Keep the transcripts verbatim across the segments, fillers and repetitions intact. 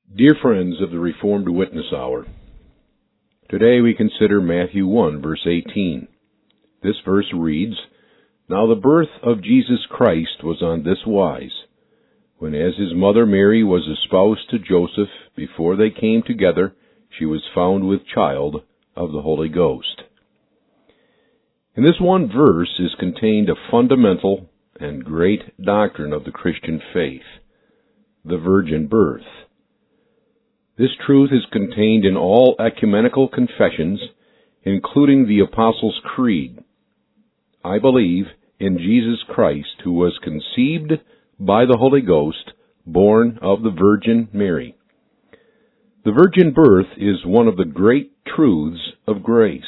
Dear friends of the Reformed Witness Hour, today we consider Matthew one, verse eighteen. This verse reads, "Now the birth of Jesus Christ was on this wise, when as his mother Mary was espoused to Joseph, before they came together, she was found with child of the Holy Ghost." In this one verse is contained a fundamental and great doctrine of the Christian faith, the virgin birth. This truth is contained in all ecumenical confessions, including the Apostles' Creed. I believe in Jesus Christ, who was conceived by the Holy Ghost, born of the Virgin Mary. The virgin birth is one of the great truths of grace.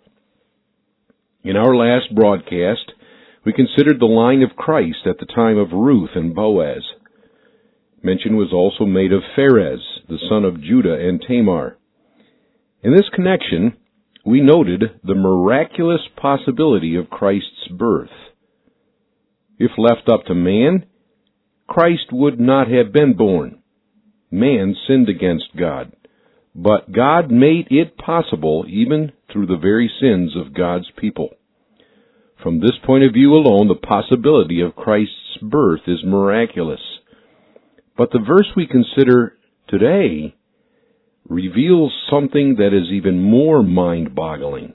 In our last broadcast, we considered the line of Christ at the time of Ruth and Boaz. Mention was also made of Pharez, the son of Judah and Tamar. In this connection, we noted the miraculous possibility of Christ's birth. If left up to man, Christ would not have been born. Man sinned against God, but God made it possible even through the very sins of God's people. From this point of view alone, the possibility of Christ's birth is miraculous. But the verse we consider today reveals something that is even more mind-boggling.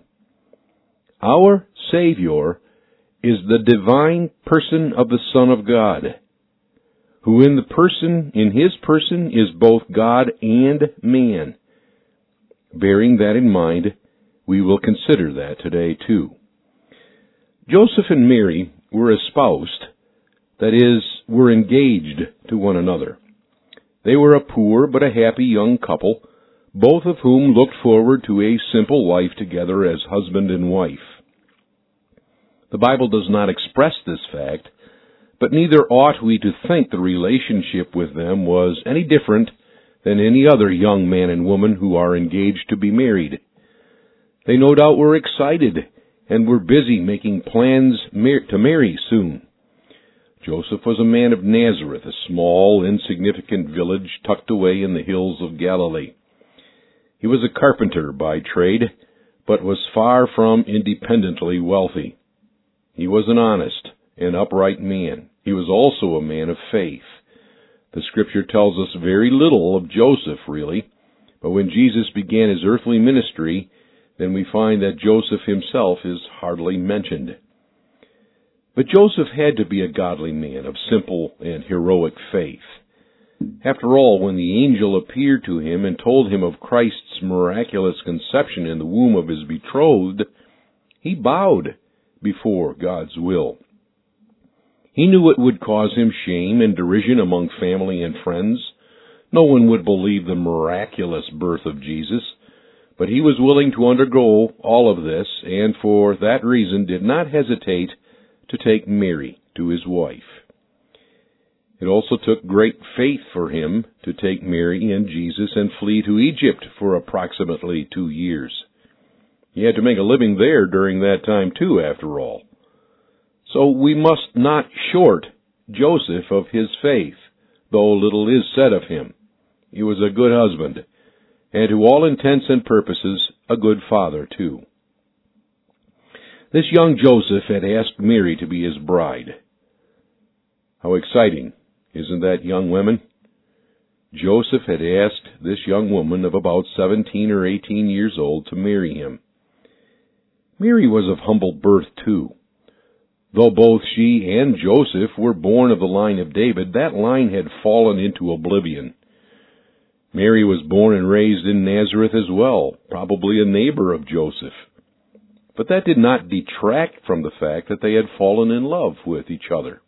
Our Savior is the divine person of the Son of God, who in the person, in his person, is both God and man. Bearing that in mind, we will consider that today too. Joseph and Mary were espoused, that is, were engaged to one another. They were a poor but a happy young couple, both of whom looked forward to a simple life together as husband and wife. The Bible does not express this fact, but neither ought we to think the relationship with them was any different than any other young man and woman who are engaged to be married. They no doubt were excited and were busy making plans to marry soon. Joseph was a man of Nazareth, a small, insignificant village tucked away in the hills of Galilee. He was a carpenter by trade, but was far from independently wealthy. He was an honest and upright man. He was also a man of faith. The Scripture tells us very little of Joseph, really, but when Jesus began his earthly ministry, then we find that Joseph himself is hardly mentioned. But Joseph had to be a godly man of simple and heroic faith. After all, when the angel appeared to him and told him of Christ's miraculous conception in the womb of his betrothed, he bowed before God's will. He knew it would cause him shame and derision among family and friends. No one would believe the miraculous birth of Jesus, but he was willing to undergo all of this, and for that reason did not hesitate to take Mary to his wife. It also took great faith for him to take Mary and Jesus and flee to Egypt for approximately two years. He had to make a living there during that time too, after all. So we must not short Joseph of his faith, though little is said of him. He was a good husband, and to all intents and purposes, a good father too. This young Joseph had asked Mary to be his bride. How exciting, isn't that, young women? Joseph had asked this young woman of about seventeen or eighteen years old to marry him. Mary was of humble birth too. Though both she and Joseph were born of the line of David, that line had fallen into oblivion. Mary was born and raised in Nazareth as well, probably a neighbor of Joseph. But that did not detract from the fact that they had fallen in love with each other.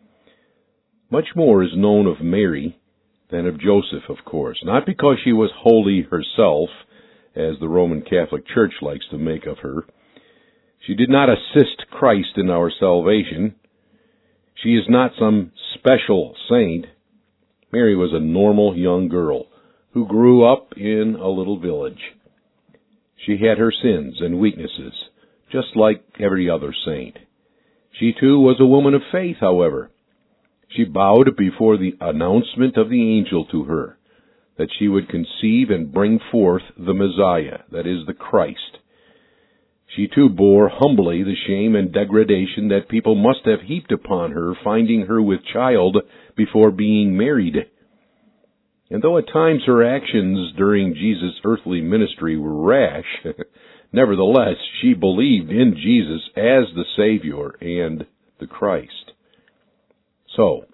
Much more is known of Mary than of Joseph, of course, not because she was holy herself, as the Roman Catholic Church likes to make of her. She did not assist Christ in our salvation. She is not some special saint. Mary was a normal young girl who grew up in a little village. She had her sins and weaknesses, just like every other saint. She too was a woman of faith, however. She bowed before the announcement of the angel to her. that she would conceive and bring forth the Messiah, that is, the Christ. She too bore humbly the shame and degradation that people must have heaped upon her, finding her with child before being married. And though at times her actions during Jesus' earthly ministry were rash, nevertheless she believed in Jesus as the Savior and the Christ. So,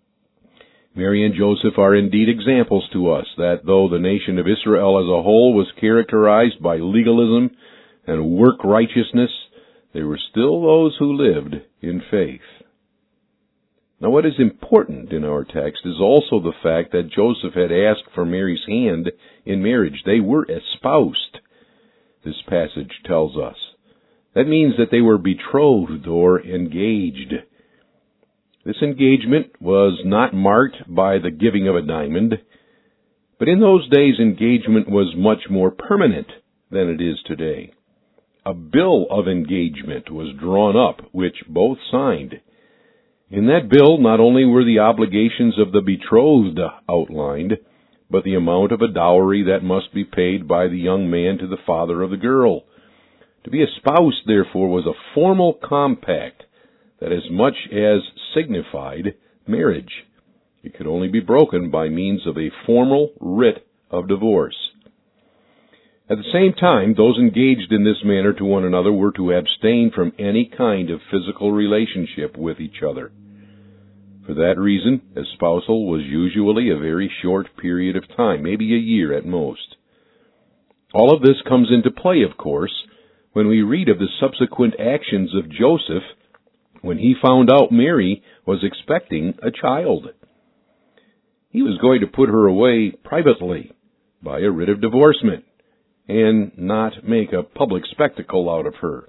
Mary and Joseph are indeed examples to us that though the nation of Israel as a whole was characterized by legalism and work righteousness, there were still those who lived in faith. Now what is important in our text is also the fact that Joseph had asked for Mary's hand in marriage. They were espoused, this passage tells us. That means that they were betrothed or engaged. This engagement was not marked by the giving of a diamond, but in those days engagement was much more permanent than it is today. A bill of engagement was drawn up, which both signed. In that bill, not only were the obligations of the betrothed outlined, but the amount of a dowry that must be paid by the young man to the father of the girl. To be espoused, therefore, was a formal compact that as much as signified marriage. It could only be broken by means of a formal writ of divorce. At the same time, those engaged in this manner to one another were to abstain from any kind of physical relationship with each other. For that reason, espousal was usually a very short period of time, maybe a year at most. All of this comes into play, of course, when we read of the subsequent actions of Joseph when he found out Mary was expecting a child. He was going to put her away privately by a writ of divorcement, and not make a public spectacle out of her.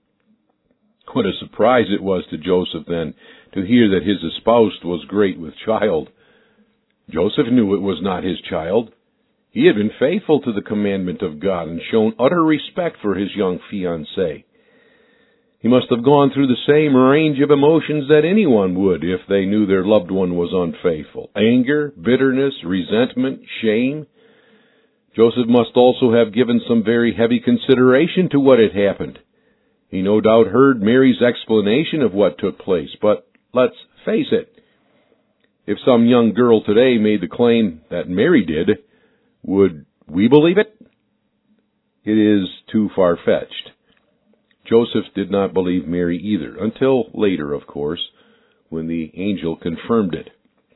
What a surprise it was to Joseph, then, to hear that his espoused was great with child. Joseph knew it was not his child. He had been faithful to the commandment of God and shown utter respect for his young fiancée. He must have gone through the same range of emotions that anyone would if they knew their loved one was unfaithful. Anger, bitterness, resentment, shame. Joseph must also have given some very heavy consideration to what had happened. He no doubt heard Mary's explanation of what took place, but let's face it, if some young girl today made the claim that Mary did, would we believe it? It is too far-fetched. Joseph did not believe Mary either, until later, of course, when the angel confirmed it.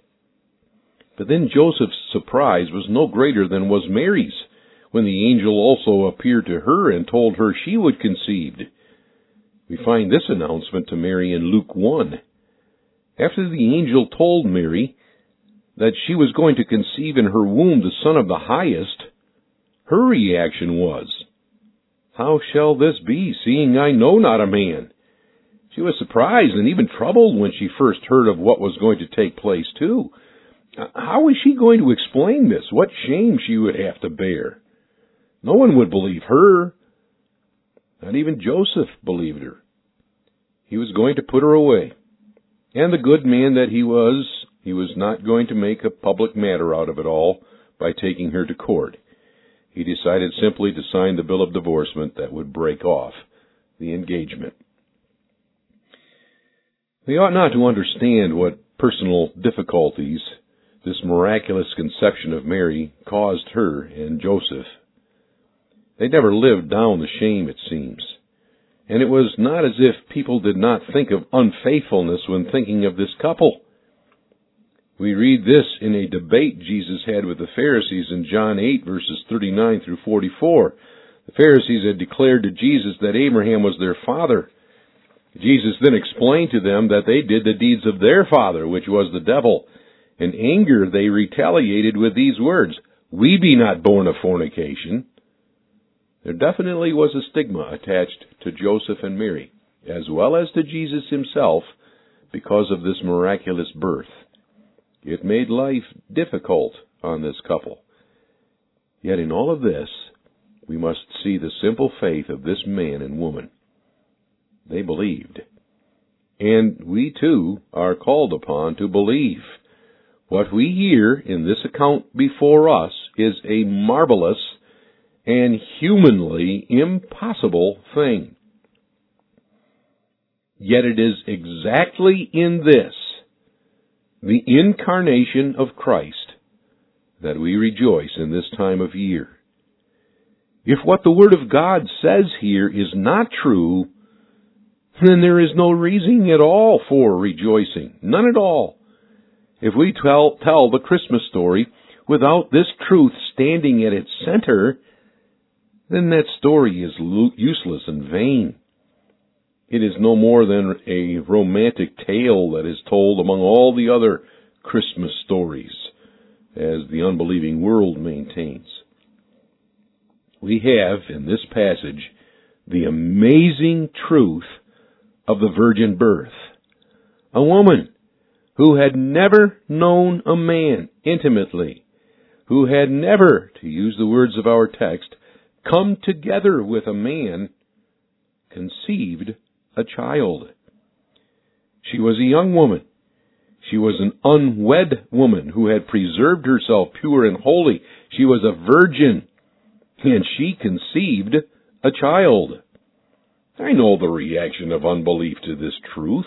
But then Joseph's surprise was no greater than was Mary's, when the angel also appeared to her and told her she would conceive. We find this announcement to Mary in Luke one. After the angel told Mary that she was going to conceive in her womb the Son of the Highest, her reaction was, "How shall this be, seeing I know not a man?" She was surprised and even troubled when she first heard of what was going to take place, too. How was she going to explain this? What shame she would have to bear. No one would believe her. Not even Joseph believed her. He was going to put her away. And the good man that he was, he was not going to make a public matter out of it all by taking her to court. He decided simply to sign the bill of divorcement that would break off the engagement. We ought not to understand what personal difficulties this miraculous conception of Mary caused her and Joseph. They never lived down the shame, it seems. And it was not as if people did not think of unfaithfulness when thinking of this couple. We read this in a debate Jesus had with the Pharisees in John eight, verses thirty-nine through forty-four. The Pharisees had declared to Jesus that Abraham was their father. Jesus then explained to them that they did the deeds of their father, which was the devil. In anger they retaliated with these words, "We be not born of fornication." There definitely was a stigma attached to Joseph and Mary, as well as to Jesus himself, because of this miraculous birth. It made life difficult on this couple. Yet in all of this, we must see the simple faith of this man and woman. They believed. And we too are called upon to believe. What we hear in this account before us is a marvelous and humanly impossible thing. Yet it is exactly in this, the incarnation of Christ, that we rejoice in this time of year. If what the Word of God says here is not true, then there is no reason at all for rejoicing. None at all. If we tell, tell the Christmas story without this truth standing at its center, then that story is useless and vain. It is no more than a romantic tale that is told among all the other Christmas stories, as the unbelieving world maintains. We have, in this passage, the amazing truth of the virgin birth. A woman who had never known a man intimately, who had never, to use the words of our text, come together with a man, conceived a child. She was a young woman. She was an unwed woman who had preserved herself pure and holy. She was a virgin, and she conceived a child. I know the reaction of unbelief to this truth.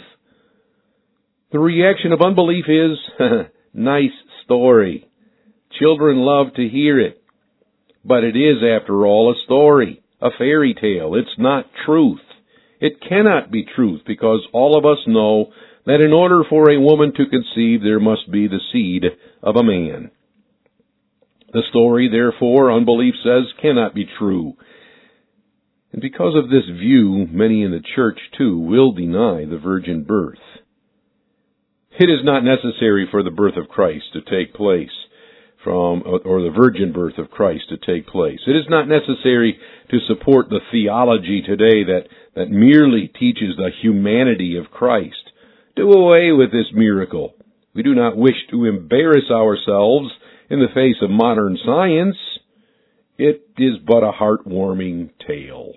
The reaction of unbelief is, nice story. Children love to hear it. But it is, after all, a story, a fairy tale. It's not truth. It cannot be truth, because all of us know that in order for a woman to conceive, there must be the seed of a man. The story, therefore, unbelief says, cannot be true. And because of this view, many in the church, too, will deny the virgin birth. It is not necessary for the birth of Christ to take place, from, or the virgin birth of Christ to take place. It is not necessary to support the theology today that, that merely teaches the humanity of Christ. Do away with this miracle. We do not wish to embarrass ourselves in the face of modern science. It is but a heartwarming tale.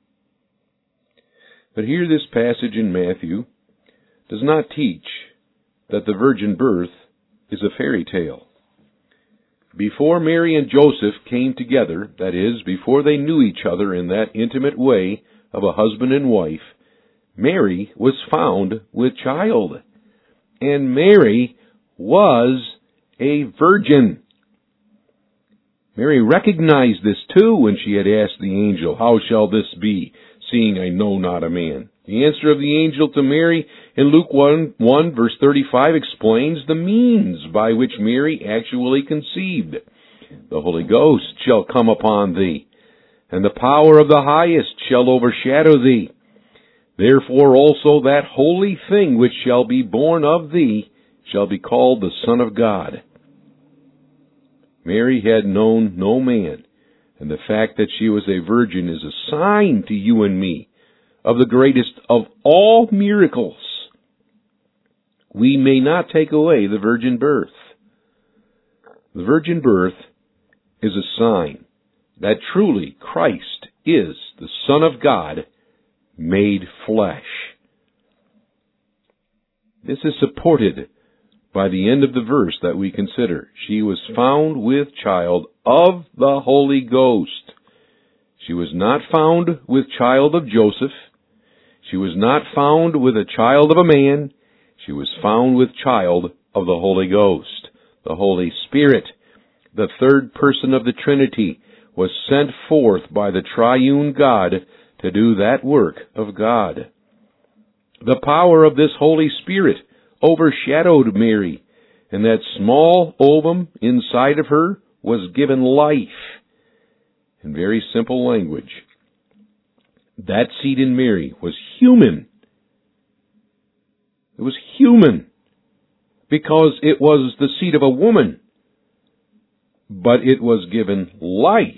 But here this passage in Matthew does not teach that the virgin birth is a fairy tale. Before Mary and Joseph came together, that is, before they knew each other in that intimate way of a husband and wife, Mary was found with child. And Mary was a virgin. Mary recognized this too when she had asked the angel, "How shall this be, seeing I know not a man?" The answer of the angel to Mary in Luke one, one verse thirty-five explains the means by which Mary actually conceived. The Holy Ghost shall come upon thee, and the power of the highest shall overshadow thee. Therefore also that holy thing which shall be born of thee shall be called the Son of God. Mary had known no man, and the fact that she was a virgin is a sign to you and me of the greatest of all miracles. We may not take away the virgin birth. The virgin birth is a sign that truly Christ is the Son of God made flesh. This is supported by the end of the verse that we consider. She was found with child of the Holy Ghost. She was not found with child of Joseph. She was not found with a child of a man. She was found with child of the Holy Ghost. The Holy Spirit, the third person of the Trinity, was sent forth by the triune God to do that work of God. The power of this Holy Spirit overshadowed Mary, and that small ovum inside of her was given life. In very simple language, that seed in Mary was human. It was human because it was the seed of a woman, but it was given life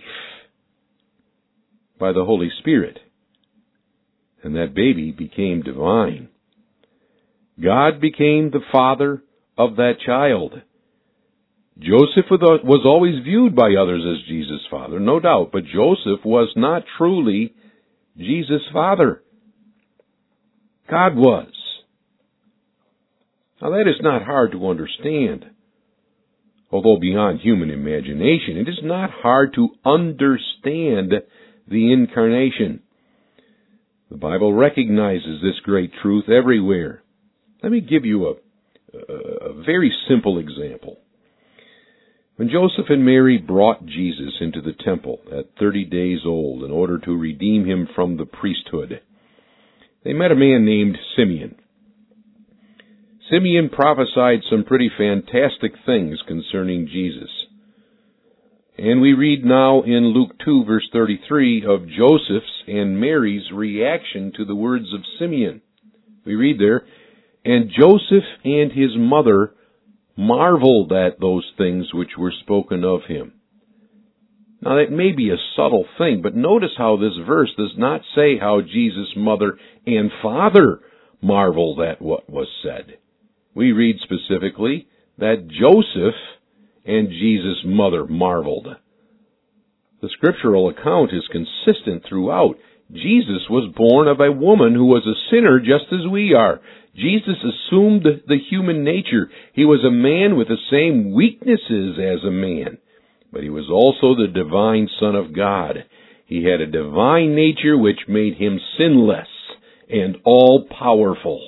by the Holy Spirit, and that baby became divine. God became the father of that child. Joseph was always viewed by others as Jesus' father, no doubt, but Joseph was not truly Jesus' father. God was. Now that is not hard to understand. Although beyond human imagination, it is not hard to understand the incarnation. The Bible recognizes this great truth everywhere. Let me give you a, a very simple example. When Joseph and Mary brought Jesus into the temple at thirty days old in order to redeem him from the priesthood, they met a man named Simeon. Simeon prophesied some pretty fantastic things concerning Jesus. And we read now in Luke two, verse thirty-three, of Joseph's and Mary's reaction to the words of Simeon. We read there, "And Joseph and his mother marveled at those things which were spoken of him." Now that may be a subtle thing, but notice how this verse does not say how Jesus' mother and father marveled at what was said. We read specifically that Joseph and Jesus' mother marveled. The scriptural account is consistent throughout. Jesus was born of a woman who was a sinner just as we are. Jesus assumed the human nature. He was a man with the same weaknesses as a man, but he was also the divine Son of God. He had a divine nature which made him sinless and all-powerful.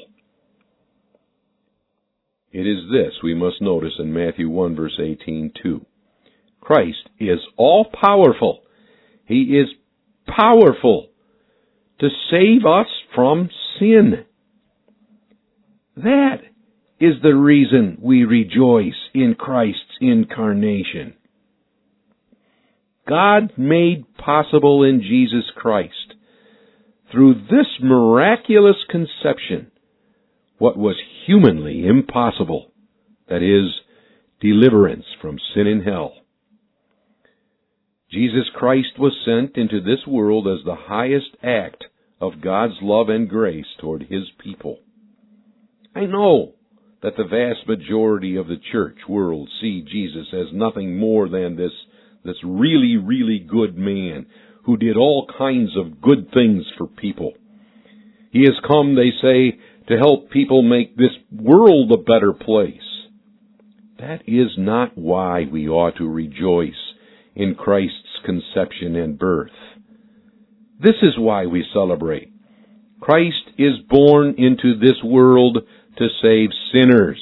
It is this we must notice in Matthew one, verse eighteen, too. Christ is all-powerful. He is powerful to save us from sin. That is the reason we rejoice in Christ's incarnation. God made possible in Jesus Christ, through this miraculous conception, what was humanly impossible, that is, deliverance from sin and hell. Jesus Christ was sent into this world as the highest act of God's love and grace toward His people. I know that the vast majority of the church world see Jesus as nothing more than this, this really, really good man who did all kinds of good things for people. He has come, they say, to help people make this world a better place. That is not why we ought to rejoice in Christ's conception and birth. This is why we celebrate. Christ is born into this world to save sinners.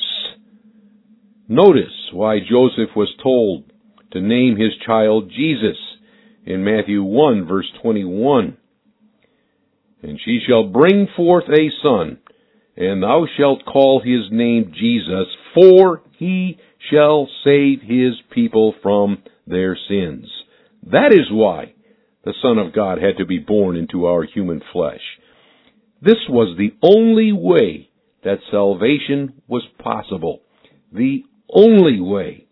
Notice why Joseph was told to name his child Jesus in Matthew one, verse twenty-one. "And she shall bring forth a son, and thou shalt call his name Jesus, for he shall save his people from their sins." That is why the Son of God had to be born into our human flesh. This was the only way that salvation was possible. The only way.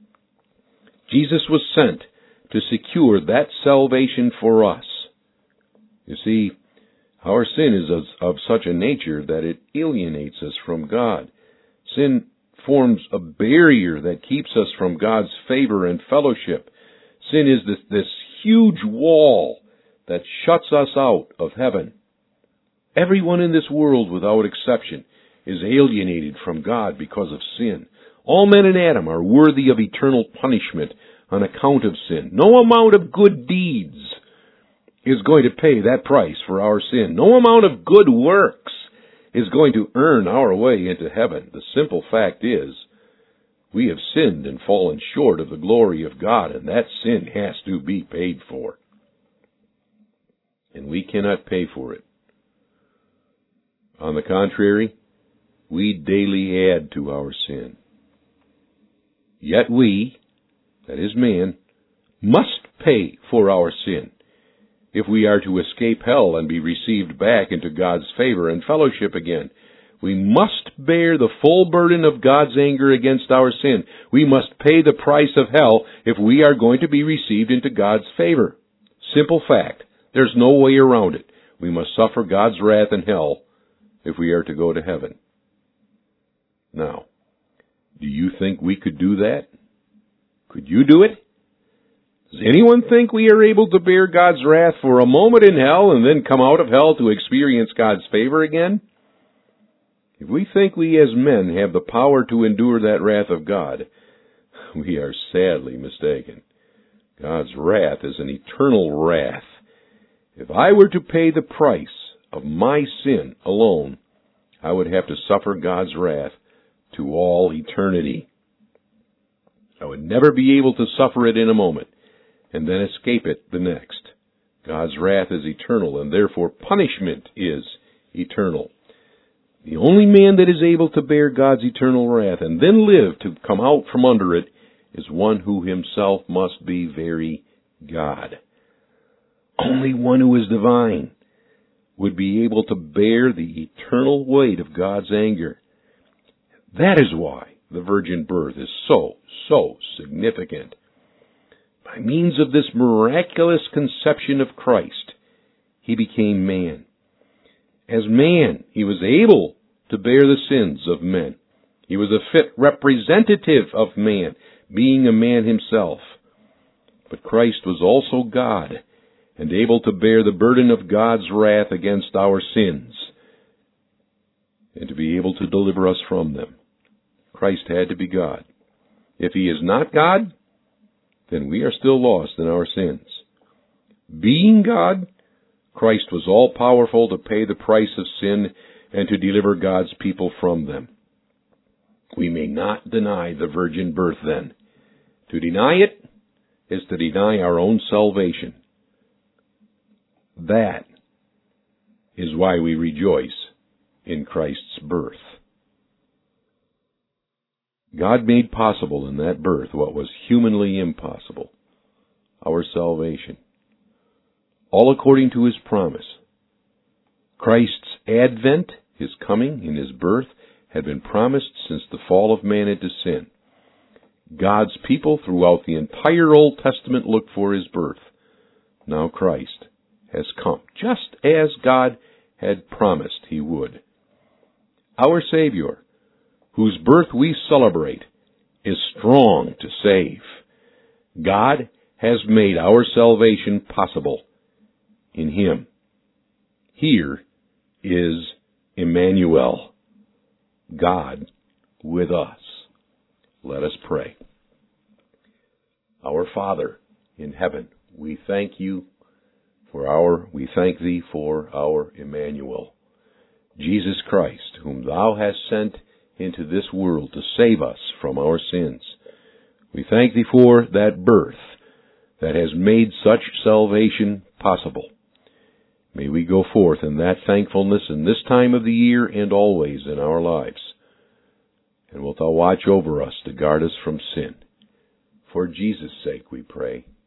Jesus was sent to secure that salvation for us. You see, our sin is of such a nature that it alienates us from God. Sin forms a barrier that keeps us from God's favor and fellowship. Sin is this, this huge wall that shuts us out of heaven. Everyone in this world, without exception, is alienated from God because of sin. All men in Adam are worthy of eternal punishment on account of sin. No amount of good deeds is going to pay that price for our sin. No amount of good works is going to earn our way into heaven. The simple fact is, we have sinned and fallen short of the glory of God, and that sin has to be paid for. And we cannot pay for it. On the contrary, we daily add to our sin. Yet we, that is man, must pay for our sin if we are to escape hell and be received back into God's favor and fellowship again. We must bear the full burden of God's anger against our sin. We must pay the price of hell if we are going to be received into God's favor. Simple fact. There's no way around it. We must suffer God's wrath in hell if we are to go to heaven. Now, do you think we could do that? Could you do it? Does anyone think we are able to bear God's wrath for a moment in hell and then come out of hell to experience God's favor again? If we think we as men have the power to endure that wrath of God, we are sadly mistaken. God's wrath is an eternal wrath. If I were to pay the price of my sin alone, I would have to suffer God's wrath to all eternity. I would never be able to suffer it in a moment and then escape it the next. God's wrath is eternal, and therefore punishment is eternal. The only man that is able to bear God's eternal wrath and then live to come out from under it is one who himself must be very God. Only one who is divine would be able to bear the eternal weight of God's anger. That is why the virgin birth is so, so significant. By means of this miraculous conception of Christ, he became man. As man, he was able to bear the sins of men. He was a fit representative of man, being a man himself. But Christ was also God, and able to bear the burden of God's wrath against our sins, and to be able to deliver us from them. Christ had to be God. If he is not God, then we are still lost in our sins. Being God, Christ was all-powerful to pay the price of sin and to deliver God's people from them. We may not deny the virgin birth then. To deny it is to deny our own salvation. That is why we rejoice in Christ's birth. God made possible in that birth what was humanly impossible, our salvation, all according to his promise. Christ's advent, his coming in his birth, had been promised since the fall of man into sin. God's people throughout the entire Old Testament looked for his birth. Now Christ has come, just as God had promised he would. Our Savior, whose birth we celebrate, is strong to save. God has made our salvation possible in him. Here is Emmanuel, God with us. Let us pray. Our Father in heaven, we thank you for our, we thank thee for our Emmanuel, Jesus Christ, whom thou hast sent into this world to save us from our sins. We thank thee for that birth that has made such salvation possible. May we go forth in that thankfulness in this time of the year and always in our lives. And wilt thou watch over us to guard us from sin. For Jesus' sake we pray.